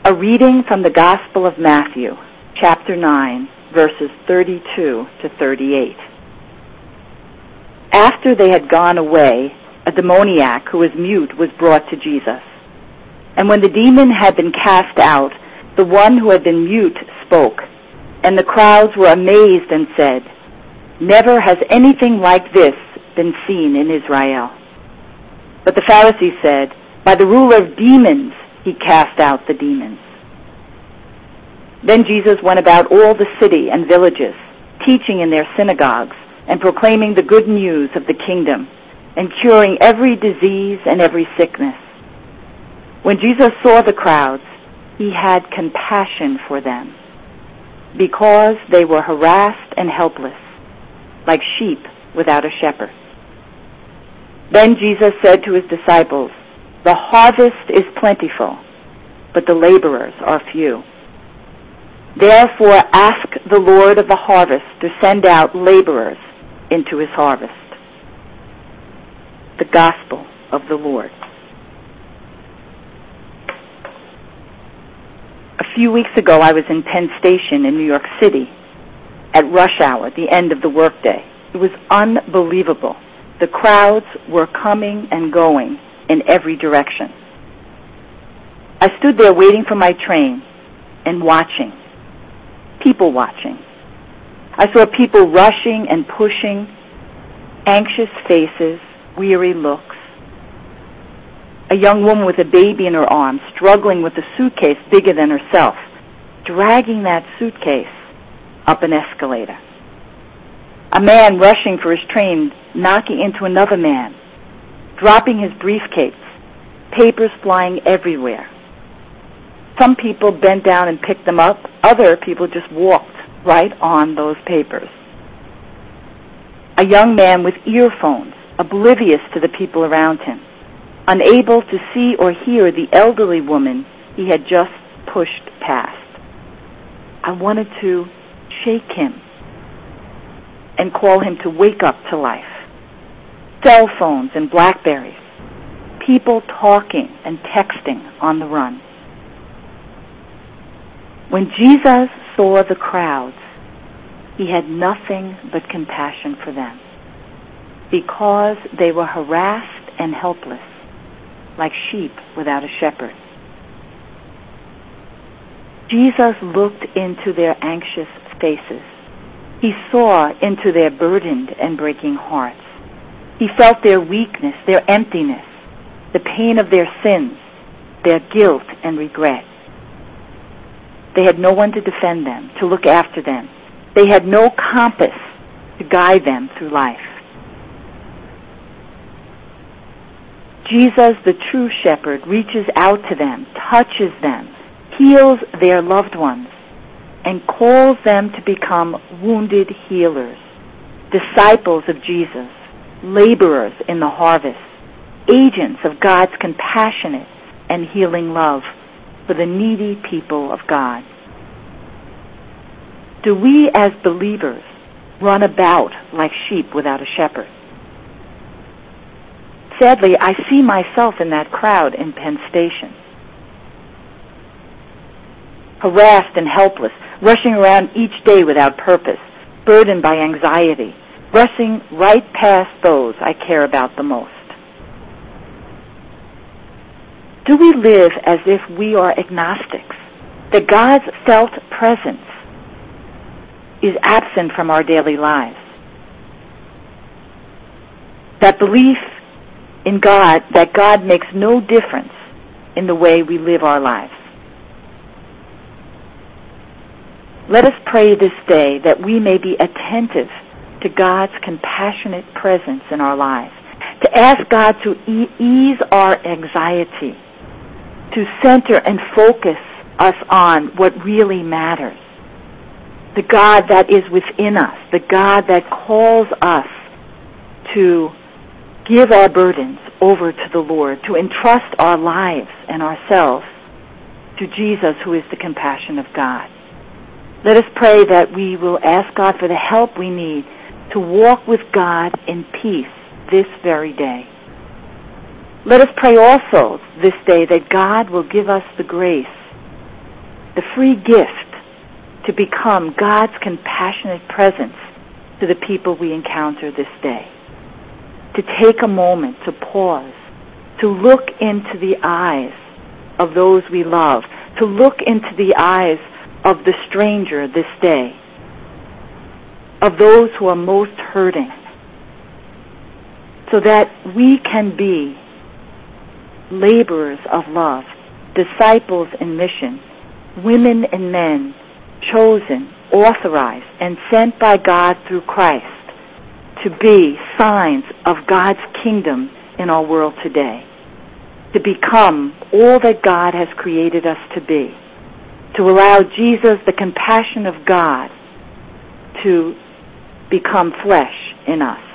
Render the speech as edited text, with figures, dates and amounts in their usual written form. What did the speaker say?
A reading from the Gospel of Matthew, chapter 9, verses 32 to 38. After they had gone away, a demoniac who was mute was brought to Jesus. And when the demon had been cast out, the one who had been mute spoke, and the crowds were amazed and said, "Never has anything like this been seen in Israel." But the Pharisees said, "By the ruler of demons he cast out the demons." Then Jesus went about all the city and villages, teaching in their synagogues and proclaiming the good news of the kingdom and curing every disease and every sickness. When Jesus saw the crowds, he had compassion for them because they were harassed and helpless, like sheep without a shepherd. Then Jesus said to his disciples, "The harvest is plentiful, but the laborers are few. Therefore ask the Lord of the harvest to send out laborers into his harvest." The Gospel of the Lord. A few weeks ago, I was in Penn Station in New York City at rush hour, the end of the workday. It was unbelievable. The crowds were coming and going in every direction. I stood there waiting for my train and watching, people watching. I saw people rushing and pushing, anxious faces, weary looks. A young woman with a baby in her arms, struggling with a suitcase bigger than herself, dragging that suitcase up an escalator. A man rushing for his train, knocking into another man, dropping his briefcase, papers flying everywhere. Some people bent down and picked them up. Other people just walked right on those papers. A young man with earphones, oblivious to the people around him, unable to see or hear the elderly woman he had just pushed past. I wanted to shake him and call him to wake up to life. Cell phones and BlackBerries, people talking and texting on the run. When Jesus saw the crowds, he had nothing but compassion for them because they were harassed and helpless, like sheep without a shepherd. Jesus looked into their anxious faces. He saw into their burdened and breaking hearts. He felt their weakness, their emptiness, the pain of their sins, their guilt and regret. They had no one to defend them, to look after them. They had no compass to guide them through life. Jesus, the true shepherd, reaches out to them, touches them, heals their loved ones, and calls them to become wounded healers, disciples of Jesus, laborers in the harvest, agents of God's compassionate and healing love for the needy people of God. Do we as believers run about like sheep without a shepherd? Sadly, I see myself in that crowd in Penn Station. Harassed and helpless, rushing around each day without purpose, burdened by anxiety, rushing right past those I care about the most. Do we live as if we are agnostics, that God's felt presence is absent from our daily lives? That belief in God, that God makes no difference in the way we live our lives. Let us pray this day that we may be attentive to God's compassionate presence in our lives, to ask God to ease our anxiety, to center and focus us on what really matters, the God that is within us, the God that calls us to give our burdens over to the Lord, to entrust our lives and ourselves to Jesus, who is the compassion of God. Let us pray that we will ask God for the help we need to walk with God in peace this very day. Let us pray also this day that God will give us the grace the free gift to become God's compassionate presence to the people we encounter this day. To take a moment to pause, to look into the eyes of those we love, to look into the eyes of the stranger this day, of those who are most hurting, so that we can be laborers of love, disciples in mission, women and men chosen, authorized, and sent by God through Christ to be signs of God's kingdom in our world today, to become all that God has created us to be, to allow Jesus, the compassion of God, to become flesh in us.